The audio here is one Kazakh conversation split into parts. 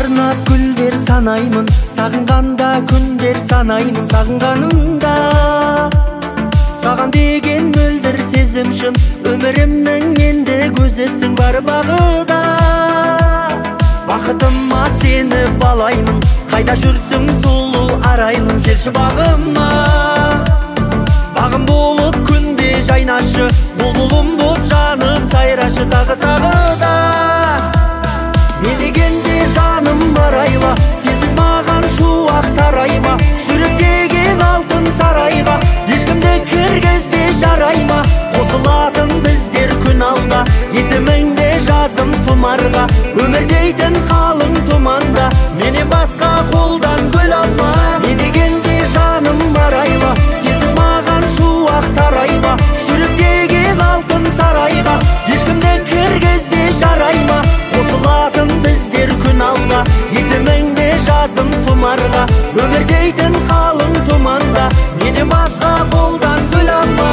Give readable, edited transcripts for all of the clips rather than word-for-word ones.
арнап гүлдер санаймын, сағынғанда күндер санаймын. Сағынғанымда саған деген мөлдір сезім шын, өмірімнің енді көзесің бар бағыда. Бақытыма сені балаймын, қайда жүрсің сұлу арайлым, келші бағыма. Бағым болып күнде жайнашы, бұлбұлым боп жаным сайрашы тағы да. Не дегенде жаным арайла, сенсіз маған шуақ тарайма. Жүректеген алтын сарайға ешкімді кіргізбе жарайма. Қосылатын біздер күн алда, есіміңді жаздым тұмарға. Өмір дейтін қалың тұманда, менен басқа қолдан гүл алма. Не дегенде жаным арайла, сенсіз маған шуақ тарайма. Жүректеген алтын сарайға ешкімді кіргізбе жарайма. Қосылатын біздер күн алда, есіміңді жаздым тұмарға. Өмір дейтін қалың тұманда, менен басқа қолдан гүл алма.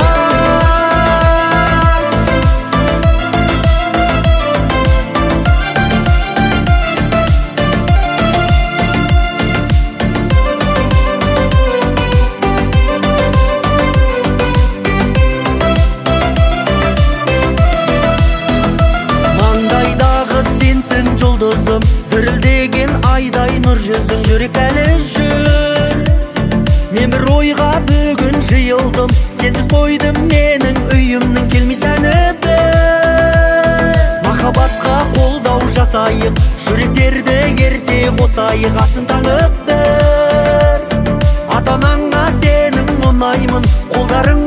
Жұлдызым, дірілдеген айдай нұр жүзің, жүрек әлі жүр. Мен бір ойға бүгін жиылдым, сенсіз қойдым менің үйімнің, келмей сәні бір. Махаббатқа қолдау жасайық, жүректерді ерте қосайық, атсын таңып бір. Ата-анаңа сенің ұнаймын, қолдарың